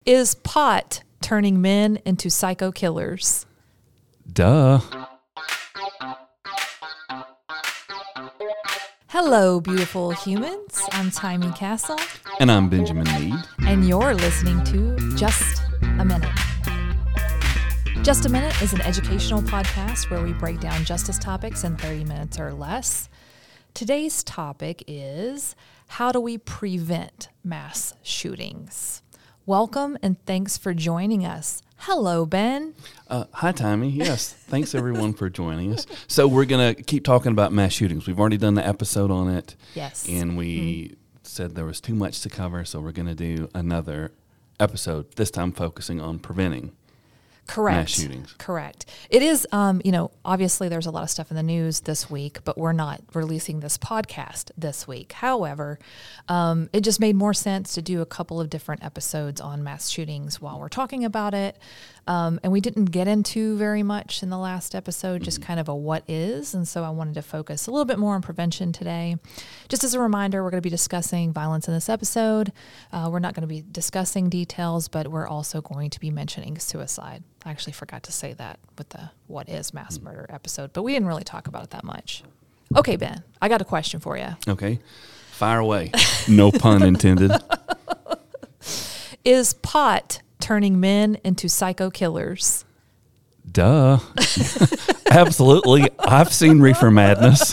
Is pot turning men into psycho killers? Duh. Hello, beautiful humans. I'm Timey Castle, And I'm Benjamin Mead. and you're listening to Just a Minute. Just a Minute is an educational podcast where we break down justice topics in 30 minutes or less. Today's topic is how do we prevent mass shootings? Welcome and thanks for joining us. Hello, Ben. Hi, Timey. Yes, thanks everyone for joining us. So we're going to keep talking about mass shootings. We've already done the episode on it. Yes. And we said there was too much to cover, so we're going to do another episode, this time focusing on preventing Correct. mass shootings. Correct. It is, obviously there's a lot of stuff in the news this week, but we're not releasing this podcast this week. However, it just made more sense to do a couple of different episodes on mass shootings while we're talking about it. And we didn't get into very much in the last episode, just kind of a what is. And so I wanted to focus a little bit more on prevention today. Just as a reminder, we're going to be discussing violence in this episode. We're not going to be discussing details, but we're also going to be mentioning suicide. I actually forgot to say that with the what is mass murder episode, but we didn't really talk about it that much. Okay, Ben, I got a question for you. Okay. Fire away. No pun intended. Is pot turning men into psycho killers? Duh. Absolutely. I've seen Reefer Madness.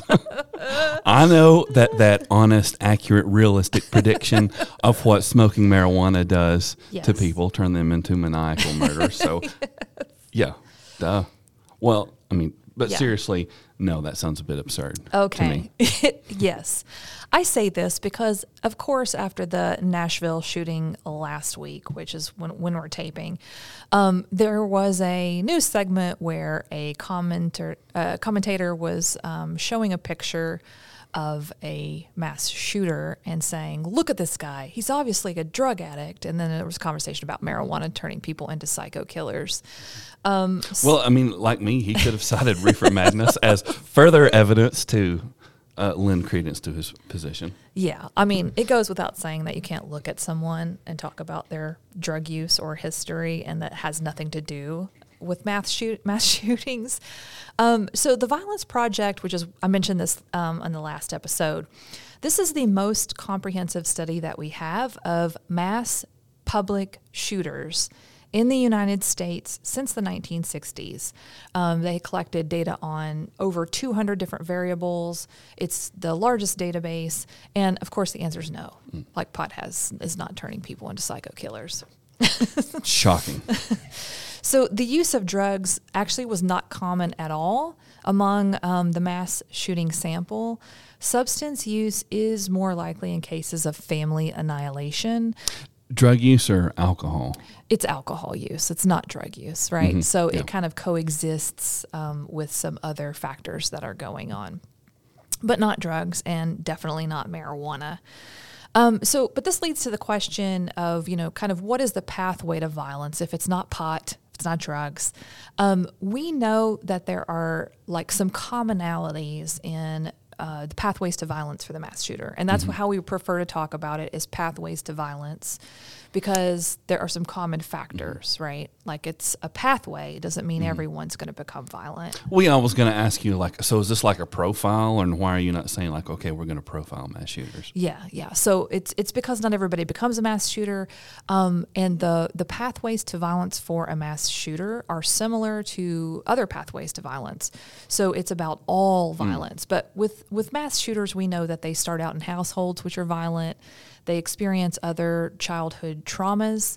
I know that honest, accurate, realistic prediction of what smoking marijuana does Yes. to people, turn them into maniacal murderers. So, yeah, duh. Well, I mean, but Yeah. seriously, no, that sounds a bit absurd to Okay. me. Yes. I say this because, of course, after the Nashville shooting last week, which is when we're taping, there was a news segment where a commentator was showing a picture of a mass shooter and saying, look at this guy. He's obviously a drug addict. And then there was a conversation about marijuana turning people into psycho killers. Well, I mean, like me, he could have cited Reefer Madness as further evidence to lend credence to his position. Yeah. I mean, it goes without saying that you can't look at someone and talk about their drug use or history, and that has nothing to do with mass shootings. So the Violence Project, which is, I mentioned this on the last episode, this is the most comprehensive study that we have of mass public shooters in the United States since the 1960s. They collected data on over 200 different variables. It's the largest database. And of course, the answer is no. Like pot is not turning people into psycho killers. Shocking. So the use of drugs actually was not common at all among the mass shooting sample. Substance use is more likely in cases of family annihilation. Drug use or alcohol? It's alcohol use. It's not drug use, right? Mm-hmm. So Yeah. it kind of coexists with some other factors that are going on, but not drugs and definitely not marijuana. But this leads to the question of, kind of what is the pathway to violence if it's not pot, if it's not drugs. We know that there are like some commonalities in the pathways to violence for the mass shooter. And that's how we prefer to talk about it, is pathways to violence, because there are some common factors, right? Like it's a pathway. It doesn't mean everyone's going to become violent. Well, I was going to ask you, so is this like a profile, and why are you not saying okay, we're going to profile mass shooters? Yeah. So it's because not everybody becomes a mass shooter, and the pathways to violence for a mass shooter are similar to other pathways to violence. So it's about all violence. But with mass shooters, we know that they start out in households which are violent. They experience other childhood traumas.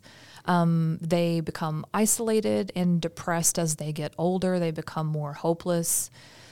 They become isolated and depressed as they get older. They become more hopeless.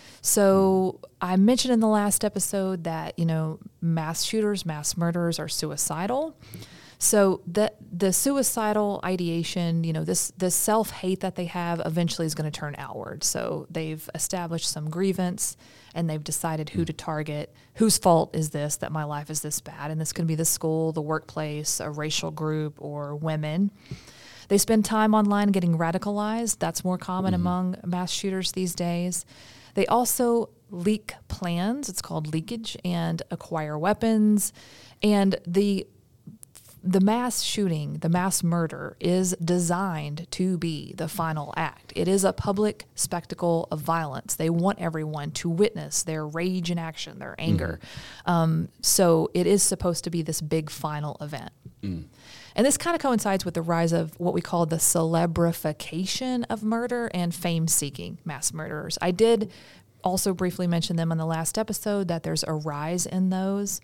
So I mentioned in the last episode that, mass shooters, mass murderers are suicidal. So the suicidal ideation, this self-hate that they have eventually is going to turn outward. So they've established some grievance and they've decided who to target. Whose fault is this that my life is this bad? And this can be the school, the workplace, a racial group, or women. They spend time online getting radicalized. That's more common among mass shooters these days. They also leak plans. It's called leakage, and acquire weapons. And the the mass shooting, the mass murder is designed to be the final act. It is a public spectacle of violence. They want everyone to witness their rage in action, their anger. So it is supposed to be this big final event. And this kind of coincides with the rise of what we call the celebrification of murder and fame-seeking mass murderers. I did also briefly mention them on the last episode, that there's a rise in those.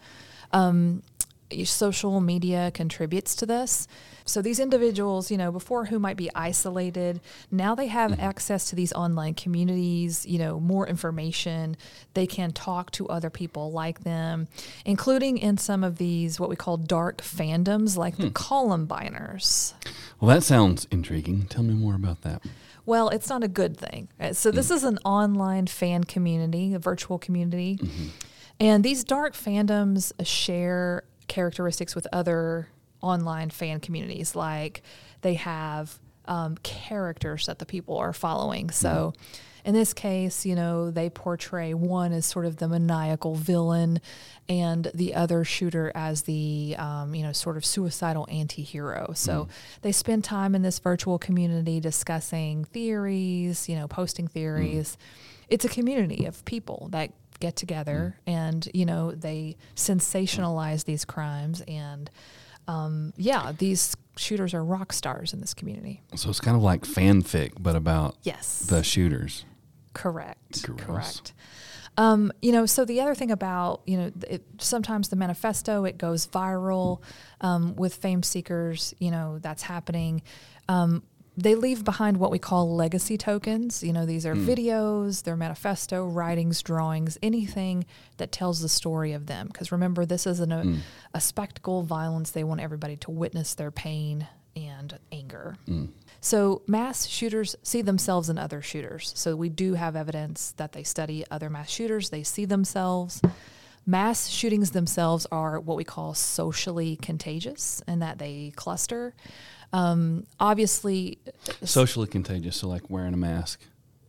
Social media contributes to this. So these individuals, before who might be isolated, now they have access to these online communities, more information. They can talk to other people like them, including in some of these, what we call dark fandoms, like the Columbiners. Well, that sounds intriguing. Tell me more about that. Well, it's not a good thing. So this is an online fan community, a virtual community. And these dark fandoms share characteristics with other online fan communities, like they have characters that the people are following. So in this case, they portray one as sort of the maniacal villain and the other shooter as the, sort of suicidal anti-hero. So they spend time in this virtual community discussing theories, posting theories. It's a community of people that get together and, they sensationalize these crimes. And, these shooters are rock stars in this community. So it's kind of like fanfic, but about the shooters. Correct. Gross. Correct. So the other thing about, sometimes the manifesto, it goes viral with fame seekers, that's happening. They leave behind what we call legacy tokens. These are videos, their manifesto, writings, drawings, anything that tells the story of them. Because remember, this is a spectacle of violence. They want everybody to witness their pain and anger. So mass shooters see themselves in other shooters. So we do have evidence that they study other mass shooters. They see themselves. Mass shootings themselves are what we call socially contagious, in that they cluster. Obviously, socially contagious. So like wearing a mask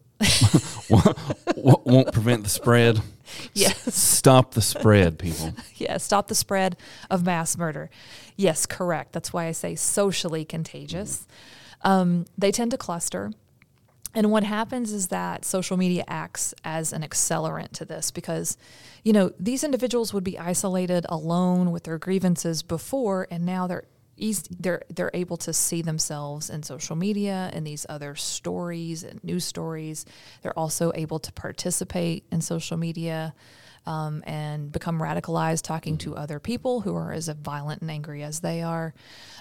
won't prevent the spread. Yes. Stop the spread, people. Yeah. Stop the spread of mass murder. Yes, correct. That's why I say socially contagious. They tend to cluster. And what happens is that social media acts as an accelerant to this, because, these individuals would be isolated alone with their grievances before, and now they're able to see themselves in social media and these other stories and news stories. They're also able to participate in social media and become radicalized, talking to other people who are as violent and angry as they are.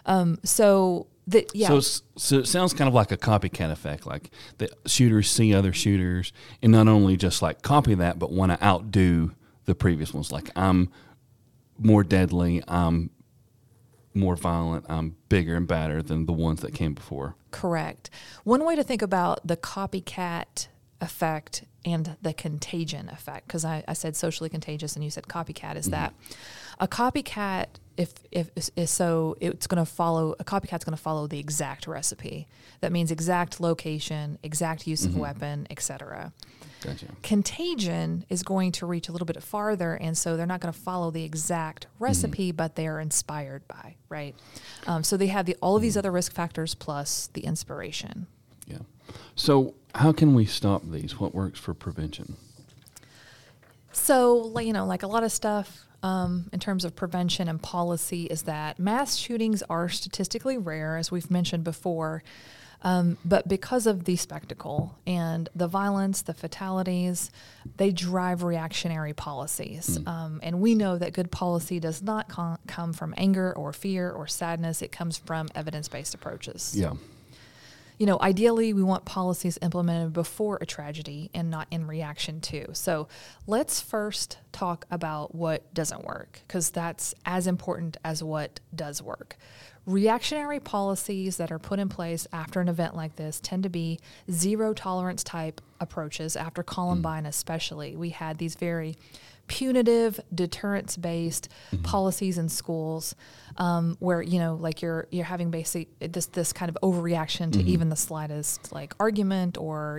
So it sounds kind of like a copycat effect, like the shooters see other shooters and not only just like copy that, but want to outdo the previous ones. Like, I'm more deadly, I'm more violent, I'm bigger and badder than the ones that came before. Correct. One way to think about the copycat effect and the contagion effect, because I said socially contagious and you said copycat, is that a copycat, it's going to follow, a copycat's going to follow the exact recipe. That means exact location, exact use of weapon, etc. Gotcha. Contagion is going to reach a little bit farther, and so they're not going to follow the exact recipe, but they are inspired by, right? So they have all of these other risk factors plus the inspiration. Yeah. So how can we stop these? What works for prevention? So, like a lot of stuff in terms of prevention and policy is that mass shootings are statistically rare, as we've mentioned before. But because of the spectacle and the violence, the fatalities, they drive reactionary policies. And we know that good policy does not come from anger or fear or sadness. It comes from evidence-based approaches. Yeah. Ideally, we want policies implemented before a tragedy and not in reaction to. So let's first talk about what doesn't work, because that's as important as what does work. Reactionary policies that are put in place after an event like this tend to be zero tolerance type approaches. After Columbine especially, we had these very punitive, deterrence-based policies in schools, where like you're having this kind of overreaction to even the slightest like argument, or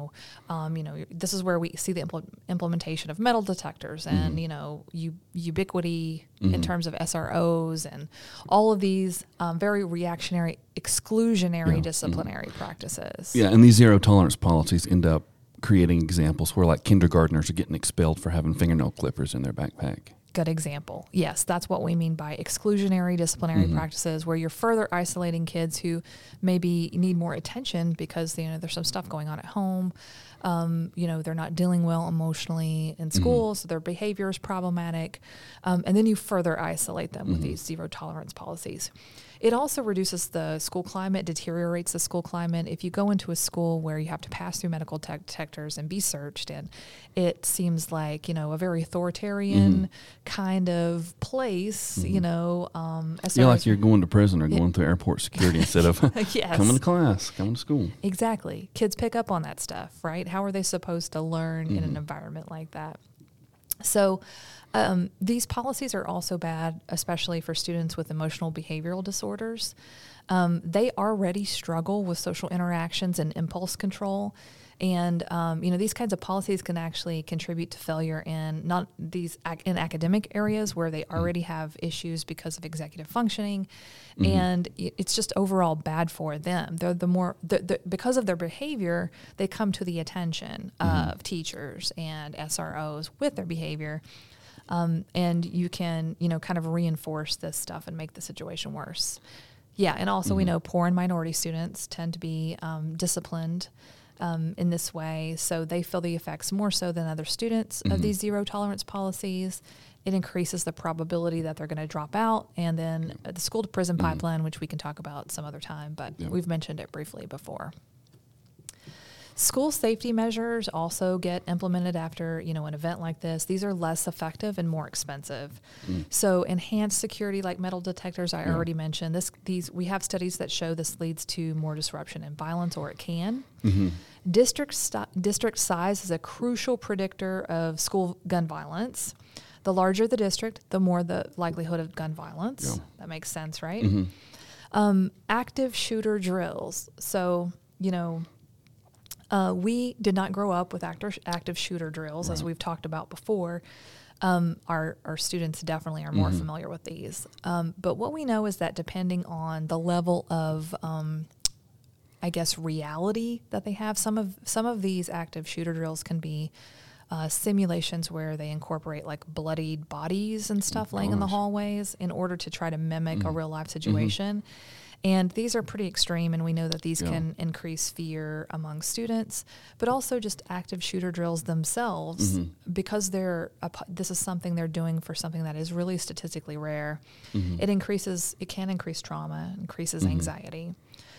this is where we see the implementation of metal detectors and ubiquity in terms of SROs and all of these very reactionary, exclusionary disciplinary practices. Yeah, and these zero tolerance policies end up creating examples where like kindergartners are getting expelled for having fingernail clippers in their backpack. Good example. Yes, that's what we mean by exclusionary disciplinary practices, where you're further isolating kids who maybe need more attention because there's some stuff going on at home. They're not dealing well emotionally in school, so their behavior is problematic. And then you further isolate them with these zero tolerance policies. It also reduces the school climate, deteriorates the school climate. If you go into a school where you have to pass through medical detectors and be searched, and it seems like, a very authoritarian kind of place, You're like you're going to prison or going through airport security instead of coming to class, coming to school. Exactly. Kids pick up on that stuff, right? How are they supposed to learn in an environment like that? So these policies are also bad, especially for students with emotional behavioral disorders. They already struggle with social interactions and impulse control. And, these kinds of policies can actually contribute to failure in in academic areas where they already have issues because of executive functioning. And it's just overall bad for them. They're because of their behavior, they come to the attention of teachers and SROs with their behavior. And you can, kind of reinforce this stuff and make the situation worse. Yeah, and also we know poor and minority students tend to be disciplined in this way, so they feel the effects more so than other students of these zero tolerance policies. It increases the probability that they're going to drop out, and then the school to prison pipeline, which we can talk about some other time, but we've mentioned it briefly before. School safety measures also get implemented after, an event like this. These are less effective and more expensive. So enhanced security like metal detectors, I already mentioned. We have studies that show this leads to more disruption and violence, or it can. District size is a crucial predictor of school gun violence. The larger the district, the more the likelihood of gun violence. Yeah. That makes sense, right? Active shooter drills. So, we did not grow up with active shooter drills, as we've talked about before. Our students definitely are more familiar with these. But what we know is that depending on the level of, reality that they have, some of these active shooter drills can be simulations where they incorporate like bloodied bodies and stuff laying in the hallways in order to try to mimic a real life situation. And these are pretty extreme, and we know that these can increase fear among students, but also just active shooter drills themselves, because this is something they're doing for something that is really statistically rare. It can increase trauma, increases anxiety.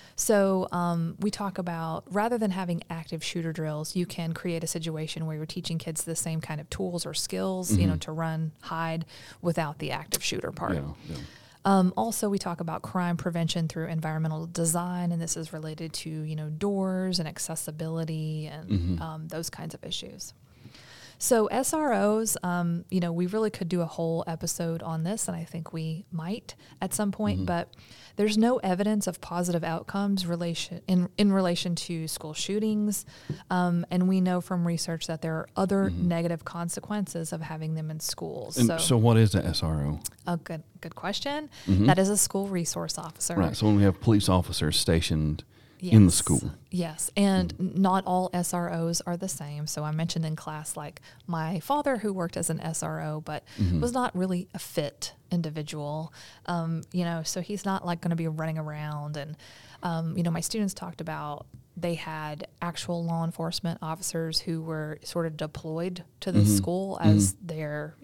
So we talk about, rather than having active shooter drills, you can create a situation where you're teaching kids the same kind of tools or skills, to run, hide, without the active shooter part. Also, we talk about crime prevention through environmental design, and this is related to, doors and accessibility and those kinds of issues. So SROs, we really could do a whole episode on this, and I think we might at some point, but there's no evidence of positive outcomes in relation to school shootings, and we know from research that there are other negative consequences of having them in schools. And so what is an SRO? A good question. That is a school resource officer. Right, so when we have police officers stationed in the school. Yes, and not all SROs are the same. So I mentioned in class, like my father who worked as an SRO, but was not really a fit individual, so he's not like going to be running around. And, my students talked about they had actual law enforcement officers who were sort of deployed to the school as their,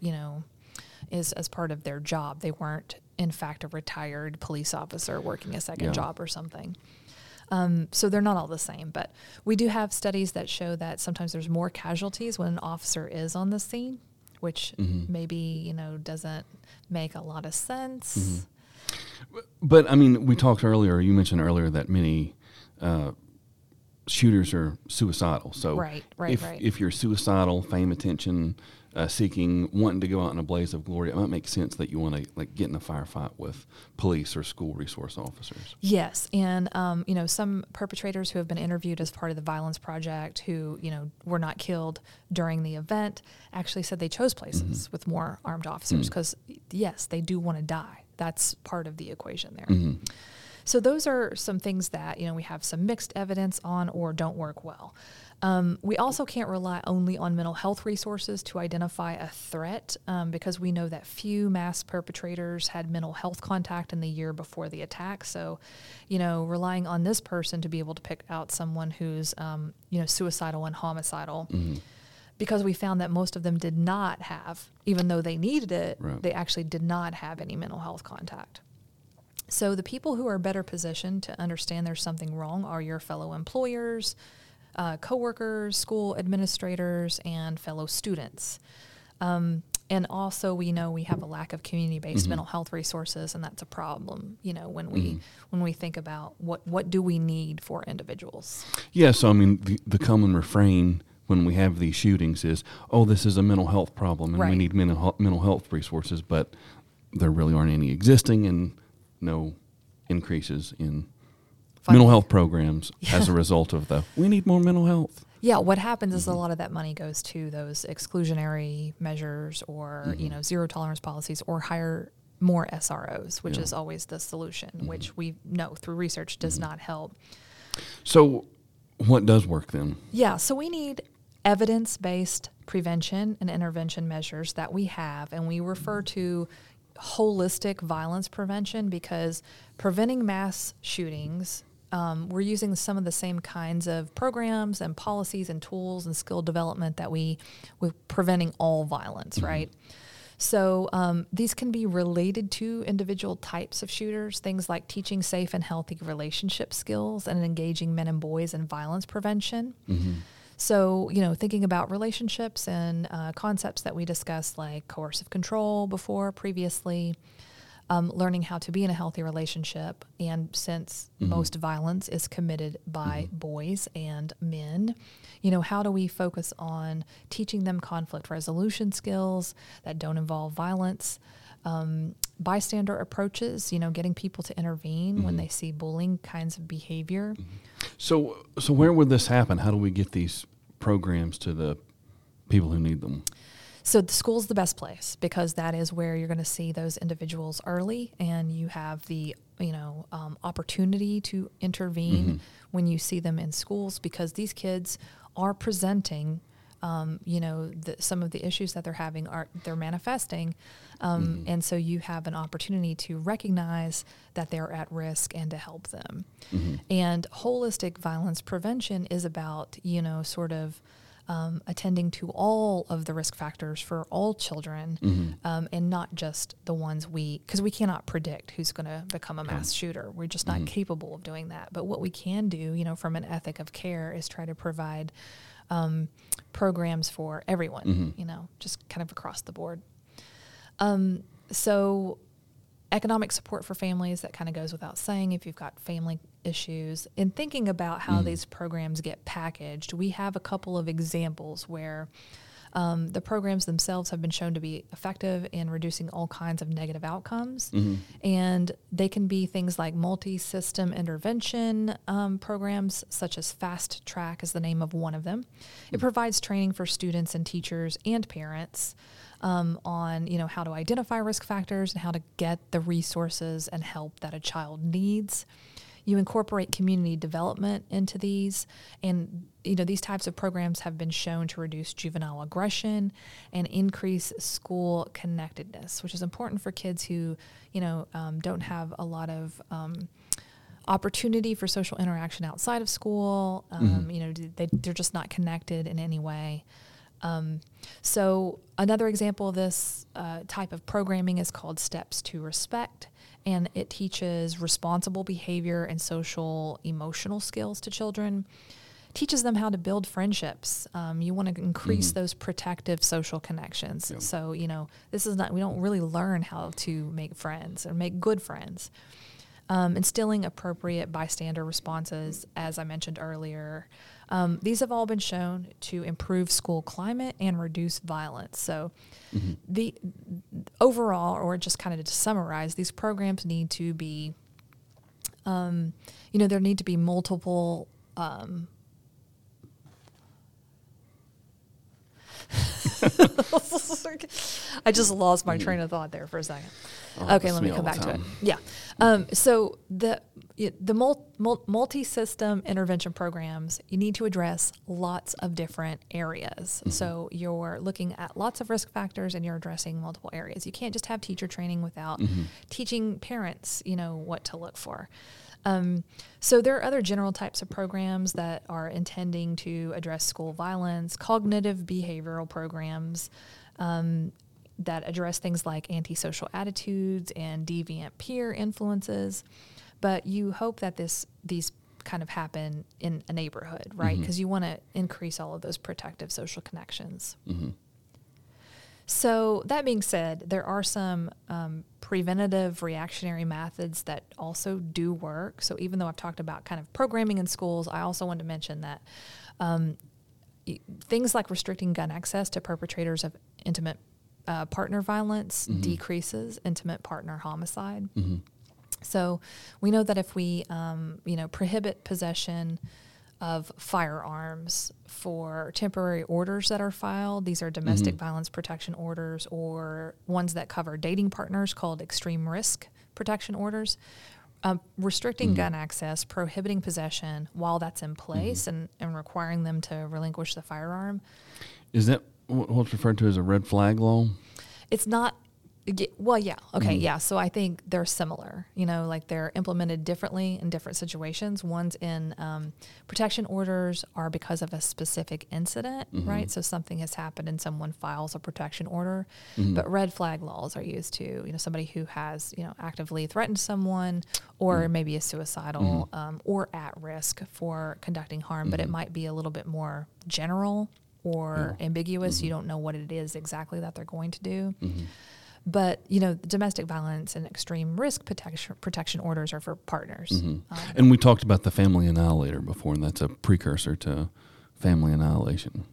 as part of their job. They weren't, in fact, a retired police officer working a second job or something. So they're not all the same, but we do have studies that show that sometimes there's more casualties when an officer is on the scene, which maybe, doesn't make a lot of sense. But, we talked earlier, you mentioned earlier that many shooters are suicidal. So right. if you're suicidal, fame, attention, wanting to go out in a blaze of glory, it might make sense that you want to like get in a firefight with police or school resource officers. Yes, and some perpetrators who have been interviewed as part of the Violence Project who were not killed during the event actually said they chose places with more armed officers because yes, they do want to die. That's part of the equation there. So those are some things that we have some mixed evidence on or don't work well. We also can't rely only on mental health resources to identify a threat because we know that few mass perpetrators had mental health contact in the year before the attack. So, relying on this person to be able to pick out someone who's, suicidal and homicidal, because we found that most of them did not have, even though they needed it, Right. they actually did not have any mental health contact. So the people who are better positioned to understand there's something wrong are your fellow employers, coworkers, school administrators, and fellow students. And also, we know we have a lack of community-based mental health resources, and that's a problem. When we think about what do we need for individuals. Yeah, so I mean, the common refrain when we have these shootings is, "Oh, this is a mental health problem, and we Right. need mental health resources," but there really aren't any existing, and no increases in mental health programs as a result of we need more mental health. Yeah, what happens is a lot of that money goes to those exclusionary measures or, zero tolerance policies or hire more SROs, which is always the solution, which we know through research does not help. So what does work then? Yeah, so we need evidence-based prevention and intervention measures that we have, and we refer to holistic violence prevention because preventing mass shootings, we're using some of the same kinds of programs and policies and tools and skill development that with preventing all violence, right? So these can be related to individual types of shooters, things like teaching safe and healthy relationship skills and engaging men and boys in violence prevention. So, thinking about relationships and concepts that we discussed like coercive control previously, learning how to be in a healthy relationship. And since most violence is committed by boys and men, how do we focus on teaching them conflict resolution skills that don't involve violence, bystander approaches, getting people to intervene when they see bullying kinds of behavior. So where would this happen? How do we get these programs to the people who need them? So the school's the best place because that is where you're going to see those individuals early, and you have the opportunity to intervene when you see them in schools because these kids are presenting. Some of the issues that they're having they're manifesting, and so you have an opportunity to recognize that they're at risk and to help them. And holistic violence prevention is about attending to all of the risk factors for all children, and not just the ones because we cannot predict who's going to become a mass shooter. We're just not capable of doing that. But what we can do, from an ethic of care, is try to provide programs for everyone, just kind of across the board. So economic support for families, that kind of goes without saying if you've got family issues. In thinking about how these programs get packaged, we have a couple of examples where the programs themselves have been shown to be effective in reducing all kinds of negative outcomes. And they can be things like multi-system intervention programs, such as Fast Track is the name of one of them. It provides training for students and teachers and parents on how to identify risk factors and how to get the resources and help that a child needs. You incorporate community development into these, and these types of programs have been shown to reduce juvenile aggression and increase school connectedness, which is important for kids who don't have a lot of opportunity for social interaction outside of school. They're just not connected in any way. So another example of this type of programming is called Steps to Respect, and it teaches responsible behavior and social emotional skills to children, teaches them how to build friendships. You want to increase those protective social connections. Yep. So, this is not, we don't really learn how to make friends or make good friends. instilling appropriate bystander responses, as I mentioned earlier. These have all been shown to improve school climate and reduce violence. So the overall, or just kind of to summarize, these programs need to be, there need to be multiple I just lost my train of thought there for a second. Okay, let me come back to it. Yeah. So the multi-system intervention programs, you need to address lots of different areas. So you're looking at lots of risk factors and you're addressing multiple areas. You can't just have teacher training without teaching parents, what to look for. So there are other general types of programs that are intending to address school violence, cognitive behavioral programs that address things like antisocial attitudes and deviant peer influences. But you hope that these kind of happen in a neighborhood, right? Because you want to increase all of those protective social connections. So that being said, there are some preventative reactionary methods that also do work. So even though I've talked about kind of programming in schools, I also want to mention that things like restricting gun access to perpetrators of intimate partner violence decreases intimate partner homicide. So we know that if we, prohibit possession of firearms for temporary orders that are filed. These are domestic violence protection orders, or ones that cover dating partners called extreme risk protection orders. Restricting gun access, prohibiting possession while that's in place, and requiring them to relinquish the firearm. Is that what's referred to as a red flag law? It's not. Well, yeah. Okay. Yeah. So I think they're similar, like they're implemented differently in different situations. One's in protection orders are because of a specific incident, right? So something has happened and someone files a protection order. But red flag laws are used to, somebody who has, actively threatened someone, or maybe is suicidal or at risk for conducting harm, but it might be a little bit more general or ambiguous. You don't know what it is exactly that they're going to do. But, domestic violence and extreme risk protection orders are for partners. And we talked about the family annihilator before, and that's a precursor to family annihilation.